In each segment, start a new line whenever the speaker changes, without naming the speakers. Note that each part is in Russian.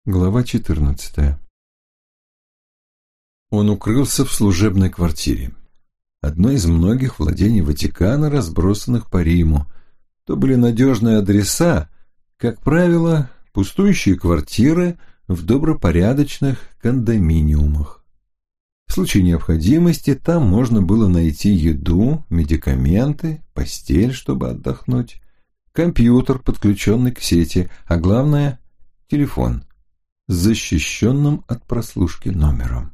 Глава 14. Он укрылся в служебной квартире, одной из многих владений Ватикана, разбросанных по Риму. То были надежные адреса, как правило, пустующие квартиры в добропорядочных кондоминиумах. В случае необходимости там можно было найти еду, медикаменты, постель, чтобы отдохнуть, компьютер, подключенный к сети, а главное – телефон с защищенным от прослушки номером.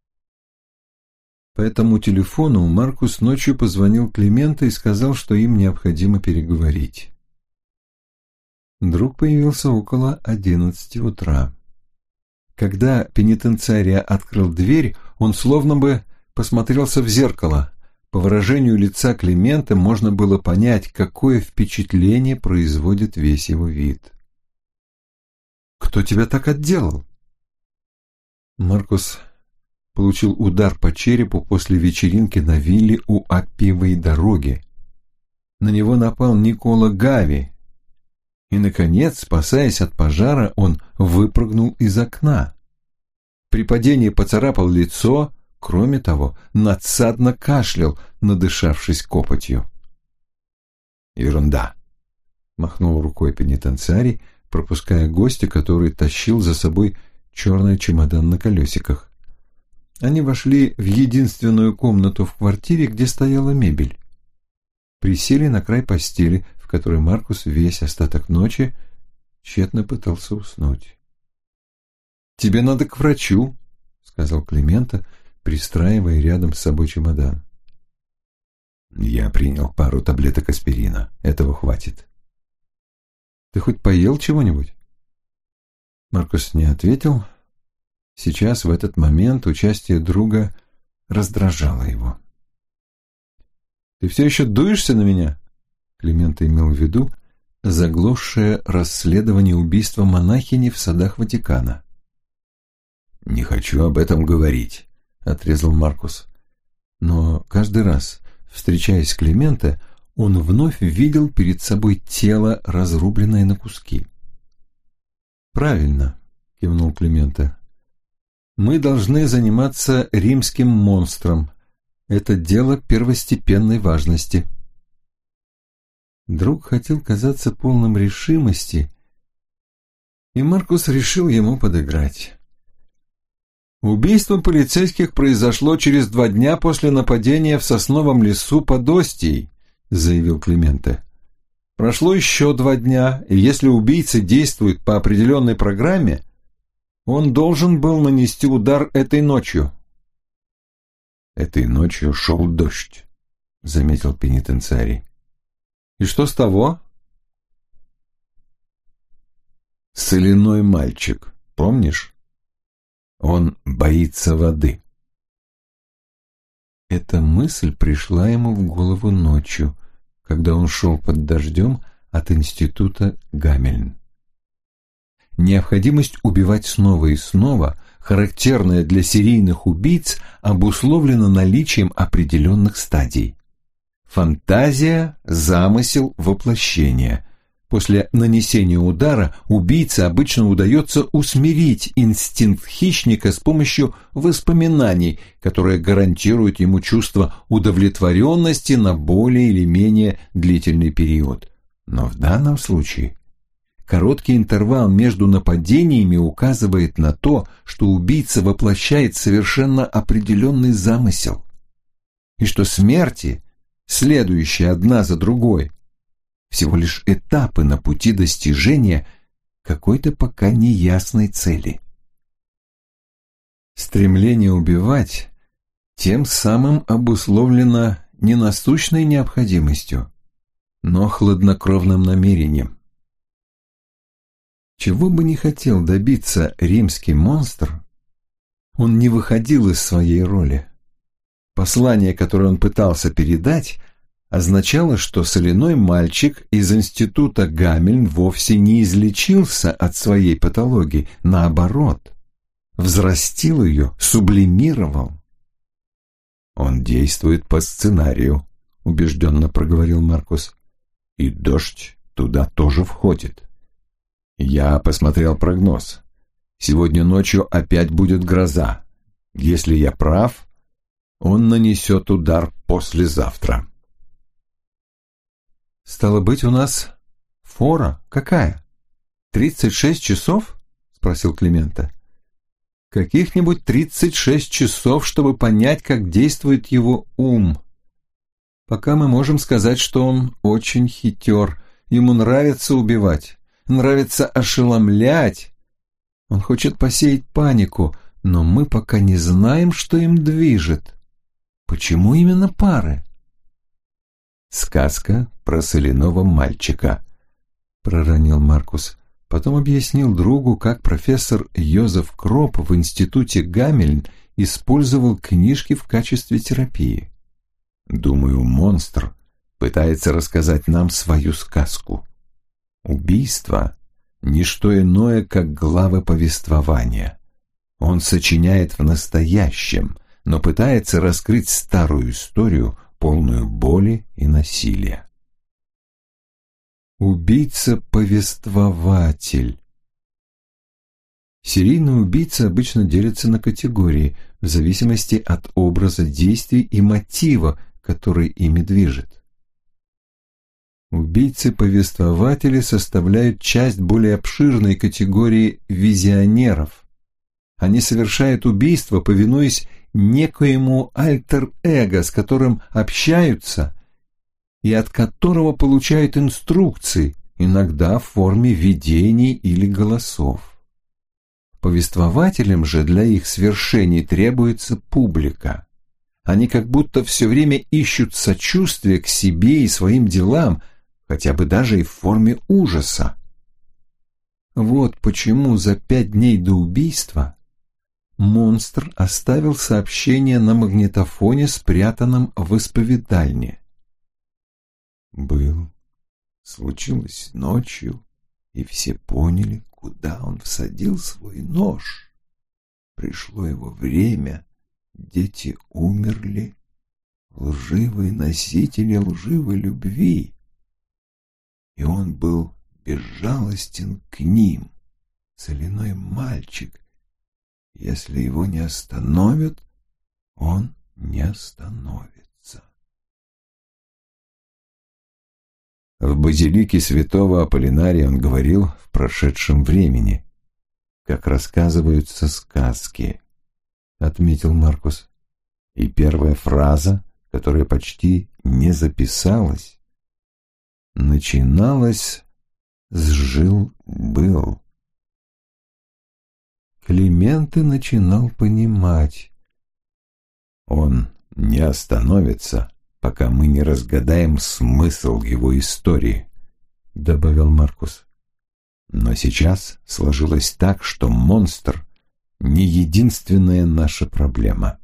По этому телефону Маркус ночью позвонил Клименто и сказал, что им необходимо переговорить. Друг появился около 11 утра. Когда пенитенциария открыл дверь, он словно бы посмотрелся в зеркало. По выражению лица Клименто можно было понять, какое впечатление производит весь его вид. «Кто тебя так отделал?» Маркус получил удар по черепу после вечеринки на вилле у Аппиевой дороги. На него напал Никола Гави. И, наконец, спасаясь от пожара, он выпрыгнул из окна. При падении поцарапал лицо, кроме того, надсадно кашлял, надышавшись копотью. «Ерунда!» — махнул рукой пенитенциарий, пропуская гостя, который тащил за собой черный чемодан на колесиках. Они вошли в единственную комнату в квартире, где стояла мебель. Присели на край постели, в которой Маркус весь остаток ночи тщетно пытался уснуть. «Тебе надо к врачу», — сказал Клименто, пристраивая рядом с собой чемодан. «Я принял пару таблеток аспирина. Этого хватит». «Ты хоть поел чего-нибудь?» Маркус не ответил. Сейчас, в этот момент, участие друга раздражало его. «Ты все еще дуешься на меня?» Клименто имел в виду заглохшее расследование убийства монахини в садах Ватикана. «Не хочу об этом говорить», — отрезал Маркус. Но каждый раз, встречаясь с Клименто, он вновь видел перед собой тело, разрубленное на куски. «Правильно», — кивнул Клименто. «Мы должны заниматься римским монстром. Это дело первостепенной важности». Друг хотел казаться полным решимости, и Маркус решил ему подыграть. «Убийство полицейских произошло через 2 дня после нападения в сосновом лесу под Остией», — заявил Клименто. «Прошло еще 2 дня, и если убийца действует по определенной программе, он должен был нанести удар этой ночью».
«Этой ночью шел дождь», — заметил пенитенциарий.
«И что с того?»
«Соляной мальчик, помнишь? Он боится воды».
Эта мысль пришла ему в голову ночью, когда он шел под дождем от института Гамельн. Необходимость убивать снова и снова, характерная для серийных убийц, обусловлена наличием определенных стадий. Фантазия, замысел, воплощение. После нанесения удара убийце обычно удается усмирить инстинкт хищника с помощью воспоминаний, которые гарантируют ему чувство удовлетворенности на более или менее длительный период. Но в данном случае короткий интервал между нападениями указывает на то, что убийца воплощает совершенно определенный замысел, и что смерти, следующие одна за другой, всего лишь этапы на пути достижения какой-то пока неясной цели. Стремление убивать тем самым обусловлено не насущной необходимостью, но хладнокровным намерением. Чего бы ни хотел добиться римский монстр, он не выходил из своей роли. Послание, которое он пытался передать, означало, что соляной мальчик из института Гамельн вовсе не излечился от своей патологии, наоборот, взрастил ее, сублимировал.
«Он действует по сценарию», — убежденно проговорил Маркус. «И дождь туда тоже входит. Я посмотрел прогноз. Сегодня ночью опять будет гроза. Если я прав, он нанесет удар послезавтра.
Стало быть, у нас фора какая? 36 часов? Спросил Клименто. Каких-нибудь 36 часов, чтобы понять, как действует его ум. Пока мы можем сказать, что он очень хитер. Ему нравится убивать, нравится ошеломлять. Он хочет посеять панику, но мы пока не знаем, что им движет. Почему именно пары?
«Сказка про соляного мальчика», — проронил Маркус. Потом объяснил другу, как профессор Йозеф Кроп в институте Гамельн использовал книжки в качестве терапии. «Думаю, монстр пытается рассказать нам свою сказку. Убийство — ничто иное, как главы повествования. Он сочиняет в настоящем, но пытается раскрыть старую историю, полную боли и насилия».
Убийца-повествователь. Серийные убийцы обычно делятся на категории в зависимости от образа действий и мотива, который ими движет. Убийцы-повествователи составляют часть более обширной категории визионеров. Они совершают убийство, повинуясь некоему альтер-эго, с которым общаются и от которого получают инструкции, иногда в форме видений или голосов. Повествователям же для их свершений требуется публика. Они как будто все время ищут сочувствия к себе и своим делам, хотя бы даже и в форме ужаса. Вот почему за 5 дней до убийства монстр оставил сообщение на магнитофоне, спрятанном в исповедальне. Случилось ночью, и все поняли, куда он всадил свой нож. Пришло его время, дети умерли, лживые носители лживой любви. И он был безжалостен к ним, соляной мальчик. Если его не остановят, он не остановится.
В базилике святого Аполлинария он говорил в прошедшем времени, как рассказываются сказки, отметил Маркус. И первая фраза, которая почти не записалась, начиналась с «жил-был».
Клименто начинал понимать.
Он не остановится, пока мы не разгадаем смысл его истории, добавил Маркус. Но сейчас сложилось так, что монстр не единственная наша проблема.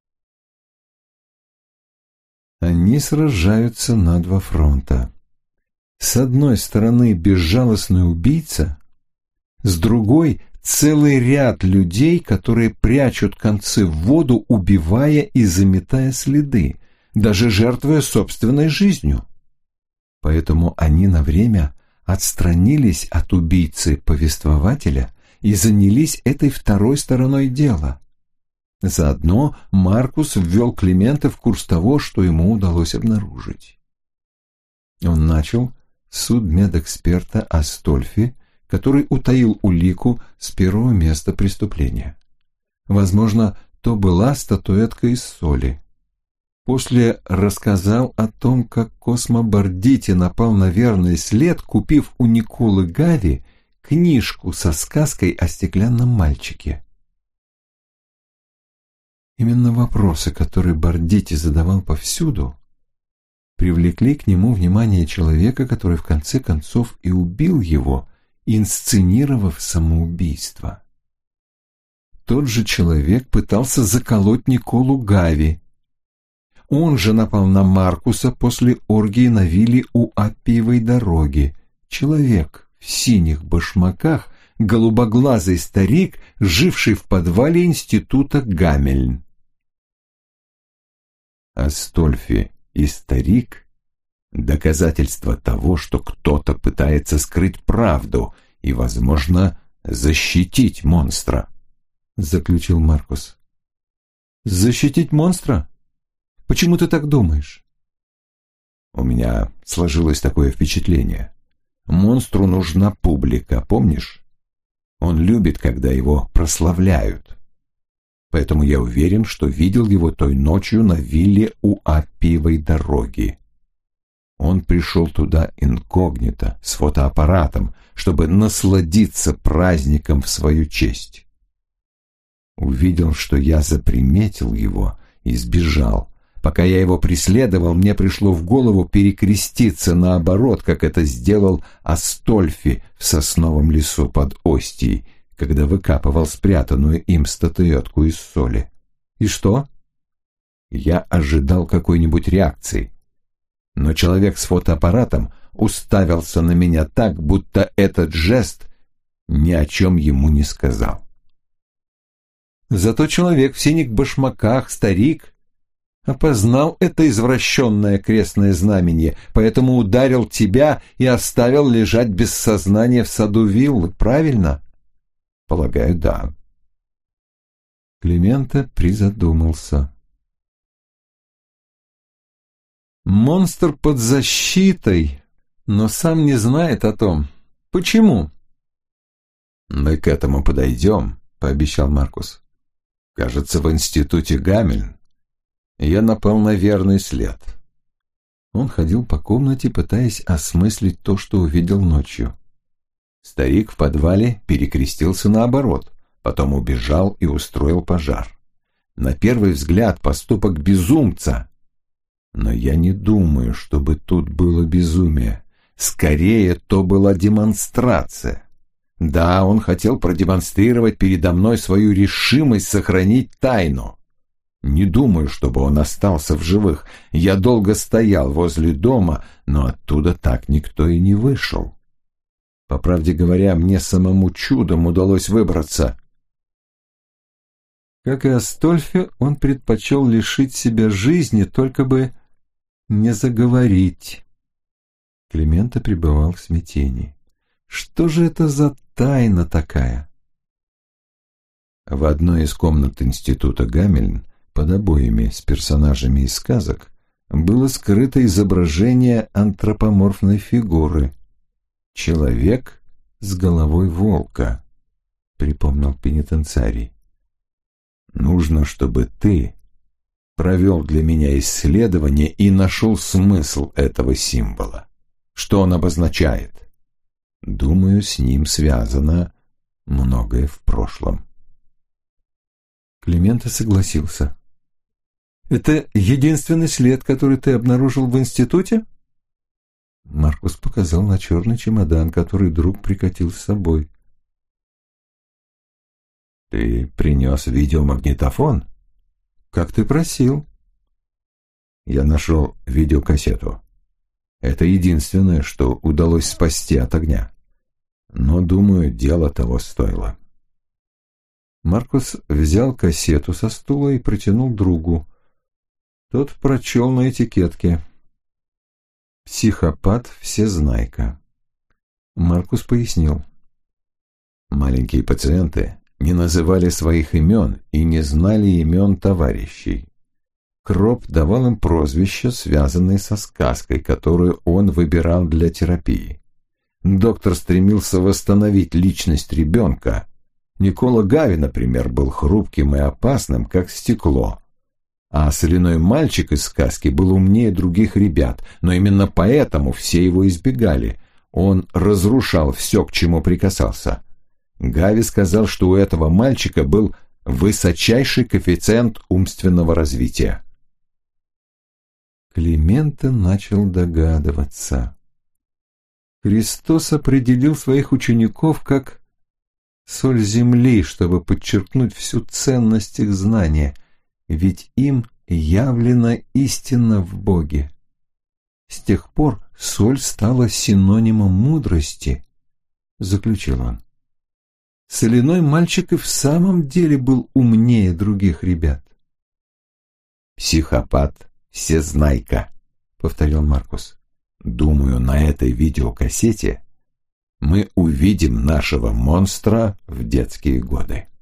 Они сражаются на 2 фронта. С одной стороны безжалостный убийца, с другой целый ряд людей, которые прячут концы в воду, убивая и заметая следы, даже жертвуя собственной жизнью. Поэтому они на время отстранились от убийцы-повествователя и занялись этой второй стороной дела. Заодно Маркус ввел Клименто в курс того, что ему удалось обнаружить. Он начал с судмедэксперта Астольфи, который утаил улику с первого места преступления. Возможно, то была статуэтка из соли. После рассказал о том, как Космо Бардити напал на верный след, купив у Николы Гави книжку со сказкой о стеклянном мальчике. Именно вопросы, которые Бардити задавал повсюду, привлекли к нему внимание человека, который в конце концов и убил его, инсценировав самоубийство. Тот же человек пытался заколоть Николу Гави. Он же напал на Маркуса после оргии на вилле у Аппиевой дороги. Человек в синих башмаках, голубоглазый старик, живший в подвале института Гамельн.
Астольфи и старик — доказательство того, что кто-то пытается скрыть правду и, возможно, защитить монстра», — заключил Маркус.
«Защитить монстра? Почему ты так думаешь?»
«У меня сложилось такое впечатление. Монстру нужна публика, помнишь? Он любит, когда его прославляют. Поэтому я уверен, что видел его той ночью на вилле у Аппиевой дороги. Он пришел туда инкогнито, с фотоаппаратом, чтобы насладиться праздником в свою честь. Увидел, что я заприметил его и сбежал. Пока я его преследовал, мне пришло в голову перекреститься наоборот, как это сделал Астольфи в сосновом лесу под Остией, когда выкапывал спрятанную им статуэтку из соли.
И что?
Я ожидал какой-нибудь реакции, но человек с фотоаппаратом уставился на меня так, будто этот жест ни о чем ему не сказал.
Зато человек в синих башмаках, старик, опознал это извращенное крестное знамение, поэтому ударил тебя и оставил лежать без сознания в саду виллы, правильно?
Полагаю, да.
Клименто призадумался. Монстр под защитой, но сам не знает о том. Почему?
Мы к этому подойдем, пообещал Маркус. Кажется, в институте Гамельн я напал на верный след.
Он ходил по комнате, пытаясь осмыслить то, что увидел ночью.
Старик в подвале перекрестился наоборот, потом убежал и устроил пожар. На первый взгляд поступок безумца. Но я не думаю, чтобы тут было безумие. Скорее, то была демонстрация. Да, он хотел продемонстрировать передо мной свою решимость сохранить тайну. Не думаю, чтобы он остался в живых. Я долго стоял возле дома, но оттуда так никто и не вышел. По правде говоря, мне самому чудом удалось выбраться.
Как и Астольфи, он предпочел лишить себя жизни, только бы не заговорить. Клименто пребывал в смятении. Что же это за тайна такая?
В одной из комнат института Гамельн под обоями с персонажами из сказок было скрыто изображение антропоморфной фигуры. «Человек с головой волка», — припомнил пенитенциарий. «Нужно, чтобы ты провел для меня исследование и нашел смысл этого символа. Что он обозначает? Думаю, с ним связано многое в прошлом».
Клименто согласился. «Это единственный след, который ты обнаружил в институте?» Маркус показал на черный чемодан, который друг прикатил с собой.
«Ты принес видеомагнитофон?»
«Как ты просил».
«Я нашел видеокассету. Это единственное, что удалось спасти от огня. Но, думаю, дело того стоило».
Маркус взял кассету со стула и протянул другу. Тот прочел на этикетке: «Психопат-всезнайка». Маркус пояснил:
маленькие пациенты не называли своих имен и не знали имен товарищей. Кроп давал им прозвища, связанные со сказкой, которую он выбирал для терапии. Доктор стремился восстановить личность ребенка. Никола Гави, например, был хрупким и опасным, как стекло. А соляной мальчик из сказки был умнее других ребят, но именно поэтому все его избегали. Он разрушал все, к чему прикасался. Гави сказал, что у этого мальчика был высочайший коэффициент умственного развития.
Клименто начал догадываться. Христос определил своих учеников как соль земли, чтобы подчеркнуть всю ценность их знания, ведь им явлена истина в Боге. С тех пор соль стала синонимом мудрости, заключил он. Соляной мальчик и в самом деле был умнее других ребят.
«Психопат-всезнайка», — повторил Маркус. «Думаю, на этой видеокассете мы увидим нашего монстра в детские годы.